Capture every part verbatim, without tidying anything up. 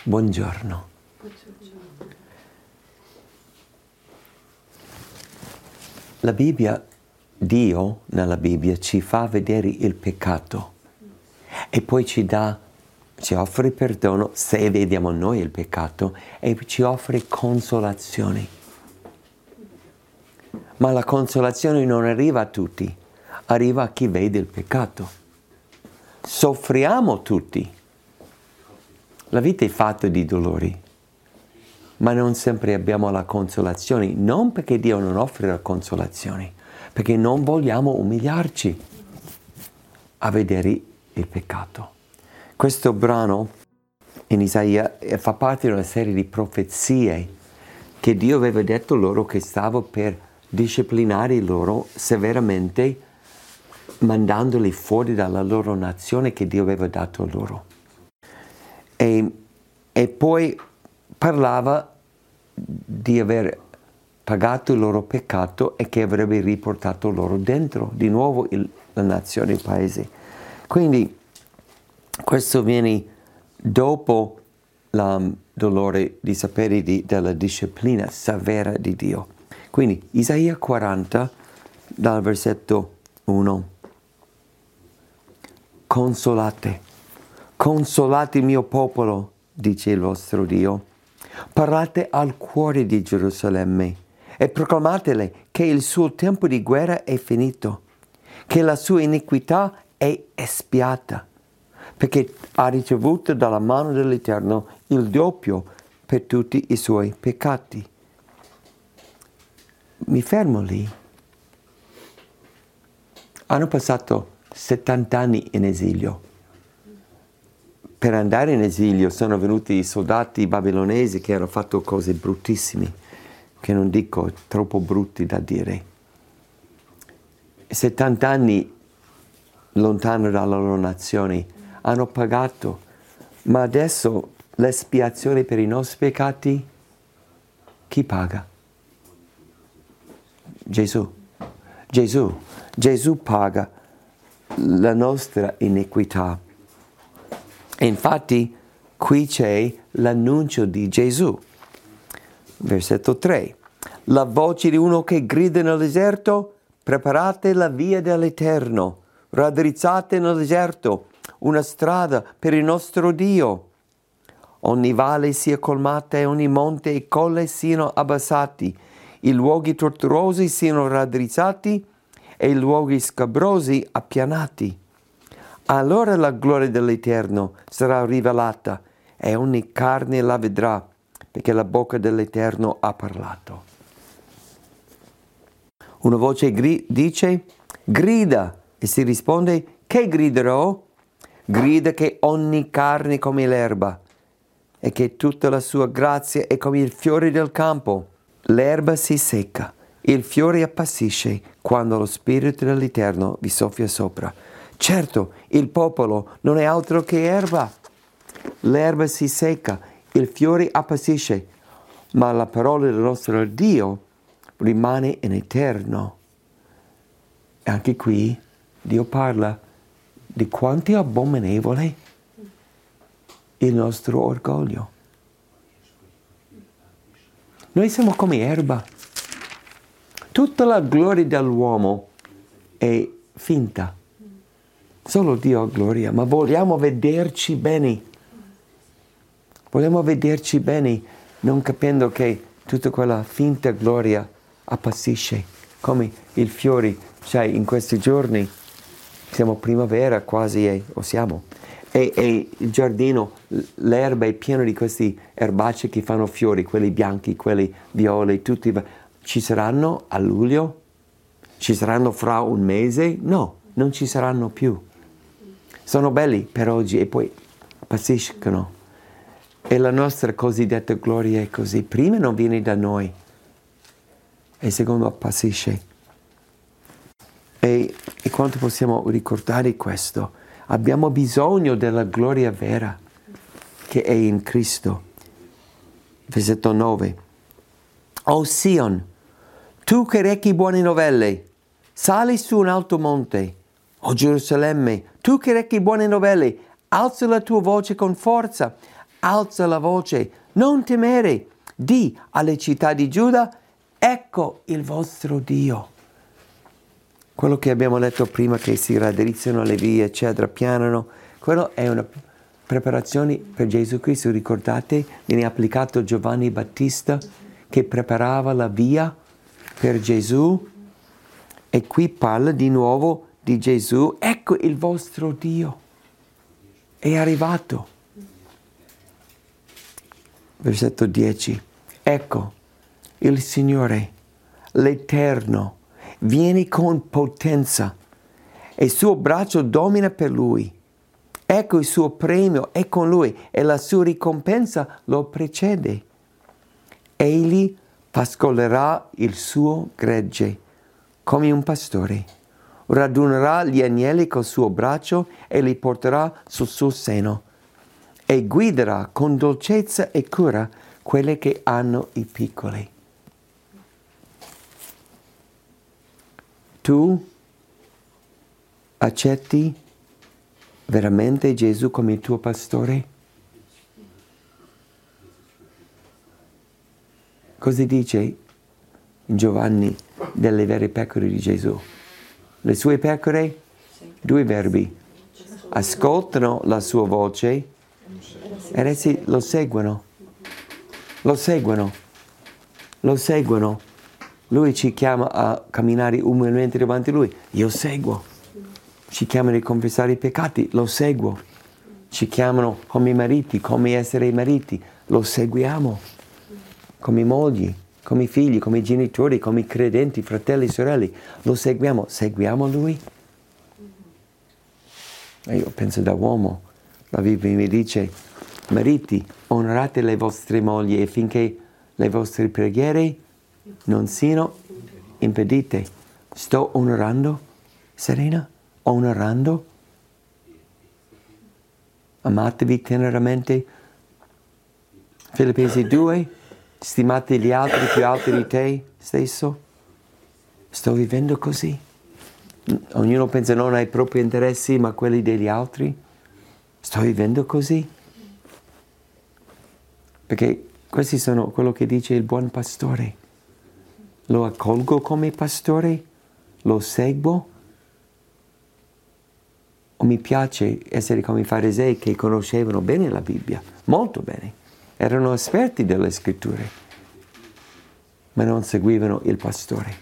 Buongiorno. La Bibbia, Dio nella Bibbia ci fa vedere il peccato e poi ci dà, ci offre perdono se vediamo noi il peccato e ci offre consolazioni. Ma la consolazione non arriva a tutti, arriva a chi vede il peccato. Soffriamo tutti. La vita è fatta di dolori, ma non sempre abbiamo la consolazione, non perché Dio non offre la consolazione, perché non vogliamo umiliarci a vedere il peccato. Questo brano in Isaia fa parte di una serie di profezie che Dio aveva detto loro che stava per disciplinare loro severamente, mandandoli fuori dalla loro nazione che Dio aveva dato loro. E, e poi parlava di aver pagato il loro peccato e che avrebbe riportato loro dentro di nuovo il, la nazione, il paese. Quindi questo viene dopo il dolore di sapere di, della disciplina severa di Dio. Quindi Isaia quaranta, dal versetto uno. Consolate, consolate il mio popolo, dice il vostro Dio. Parlate al cuore di Gerusalemme e proclamatele che il suo tempo di guerra è finito, che la sua iniquità è espiata, perché ha ricevuto dalla mano dell'Eterno il doppio per tutti i suoi peccati. Mi fermo lì. Hanno passato settanta anni in esilio. Per andare in esilio sono venuti i soldati babilonesi che hanno fatto cose bruttissime, che non dico troppo brutti da dire. settanta anni lontano dalla loro nazione hanno pagato, ma adesso l'espiazione per i nostri peccati, chi paga? Gesù. Gesù. Gesù paga la nostra iniquità. E infatti qui c'è l'annuncio di Gesù. Versetto tre. La voce di uno che grida nel deserto: preparate la via dell'Eterno, raddrizzate nel deserto una strada per il nostro Dio. Ogni valle sia colmata e ogni monte e colle siano abbassati, i luoghi tortuosi siano raddrizzati e i luoghi scabrosi appianati. Allora la gloria dell'Eterno sarà rivelata e ogni carne la vedrà, perché la bocca dell'Eterno ha parlato. Una voce gri- dice: grida, e si risponde: che griderò? Grida che ogni carne è come l'erba e che tutta la sua grazia è come il fiore del campo. L'erba si secca, il fiore appassisce quando lo Spirito dell'Eterno vi soffia sopra. Certo, il popolo non è altro che erba. L'erba si secca, il fiore appassisce, ma la parola del nostro Dio rimane in eterno. E anche qui Dio parla di quanto è abominevole il nostro orgoglio. Noi siamo come erba. Tutta la gloria dell'uomo è finta. Solo Dio ha gloria, ma vogliamo vederci bene. Vogliamo vederci bene, non capendo che tutta quella finta gloria appassisce, come il fiore, cioè in questi giorni siamo primavera quasi, e, o siamo, e, e il giardino, l'erba è piena di questi erbacei che fanno fiori, quelli bianchi, quelli violi, tutti. Ci saranno a luglio? Ci saranno fra un mese? No, non ci saranno più. Sono belli per oggi e poi appassiscono. E la nostra cosiddetta gloria è così. Prima non viene da noi e secondo appassisce. E, e quanto possiamo ricordare questo? Abbiamo bisogno della gloria vera che è in Cristo. Versetto nove. O Sion, tu che rechi buone novelle, sali su un alto monte. O Gerusalemme, tu che rechi buone novelle, alza la tua voce con forza, alza la voce, non temere, di alle città di Giuda, ecco il vostro Dio. Quello che abbiamo letto prima, che si raddrizzano le vie, eccetera, pianano, quello è una preparazione per Gesù Cristo. Ricordate, viene applicato Giovanni Battista che preparava la via per Gesù, e qui parla di nuovo di Gesù, ecco il vostro Dio, è arrivato. Versetto dieci, ecco il Signore, l'Eterno, viene con potenza e il suo braccio domina per lui. Ecco il suo premio è con lui e la sua ricompensa lo precede. Egli pascolerà il suo gregge come un pastore, radunerà gli agnelli col suo braccio e li porterà sul suo seno e guiderà con dolcezza e cura quelle che hanno i piccoli. Tu accetti veramente Gesù come il tuo pastore? Cosa dice in Giovanni delle vere pecore di Gesù? Le sue pecore, due verbi, ascoltano la sua voce ed essi lo seguono, lo seguono, lo seguono. Lui ci chiama a camminare umilmente davanti a Lui, io seguo. Ci chiamano a confessare i peccati, lo seguo. Ci chiamano come mariti, come essere mariti, lo seguiamo. Come mogli, come figli, come genitori, come credenti, fratelli e sorelle, lo seguiamo. Seguiamo Lui? E io penso da uomo, la Bibbia mi dice, mariti, onorate le vostre mogli affinché le vostre preghiere non siano impedite. Sto onorando, Serena? Onorando? Amatevi teneramente. Filippesi due, stimate gli altri più alti di te stesso. Sto vivendo così. Ognuno pensa non ai propri interessi ma quelli degli altri. Sto vivendo così. Perché questi sono quello che dice il buon pastore. Lo accolgo come pastore, lo seguo, o mi piace essere come i farisei che conoscevano bene la Bibbia, molto bene, erano esperti delle scritture, ma non seguivano il pastore.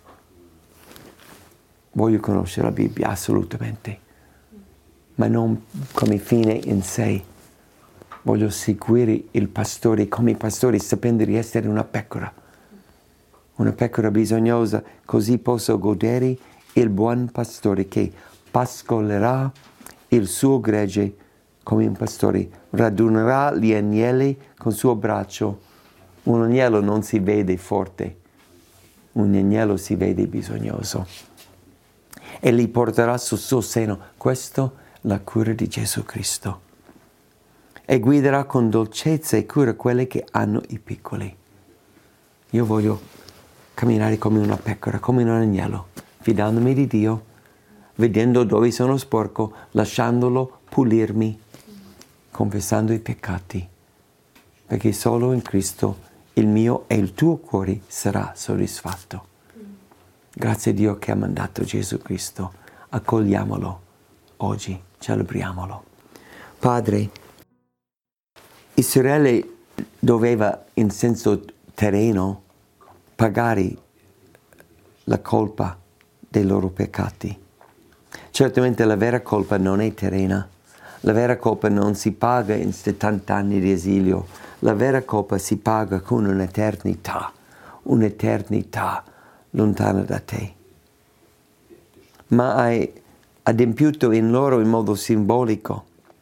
Voglio conoscere la Bibbia, assolutamente, ma non come fine in sé. Voglio seguire il pastore come i pastori, sapendo di essere una pecora. Una pecora bisognosa, così posso godere il buon pastore che pascolerà il suo gregge come un pastore, radunerà gli agnelli con il suo braccio. Un agnello non si vede forte, un agnello si vede bisognoso. E li porterà sul suo seno. Questa è la cura di Gesù Cristo. E guiderà con dolcezza e cura quelle che hanno i piccoli. Io voglio camminare come una pecora, come un agnello, fidandomi di Dio, vedendo dove sono sporco, lasciandolo pulirmi, confessando i peccati, perché solo in Cristo il mio e il tuo cuore sarà soddisfatto. Grazie a Dio che ha mandato Gesù Cristo, accogliamolo oggi, celebriamolo. Padre, Israele doveva in senso terreno pagare la colpa dei loro peccati. Certamente la vera colpa non è terrena, la vera colpa non si paga in settanta anni di esilio, la vera colpa si paga con un'eternità, un'eternità lontana da te. Ma hai adempiuto in loro in modo simbolico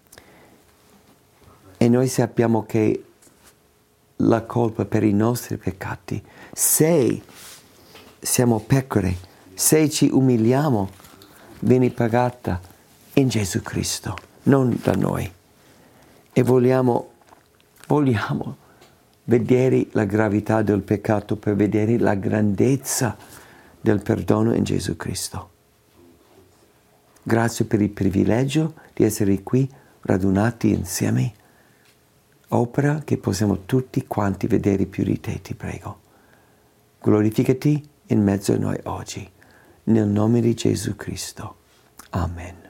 e noi sappiamo che la colpa per i nostri peccati, se siamo pecore, se ci umiliamo, viene pagata in Gesù Cristo, non da noi. E vogliamo, vogliamo vedere la gravità del peccato per vedere la grandezza del perdono in Gesù Cristo. Grazie per il privilegio di essere qui radunati insieme Opera che possiamo tutti quanti vedere più di te, ti prego. Glorificati in mezzo a noi oggi. Nel nome di Gesù Cristo. Amen.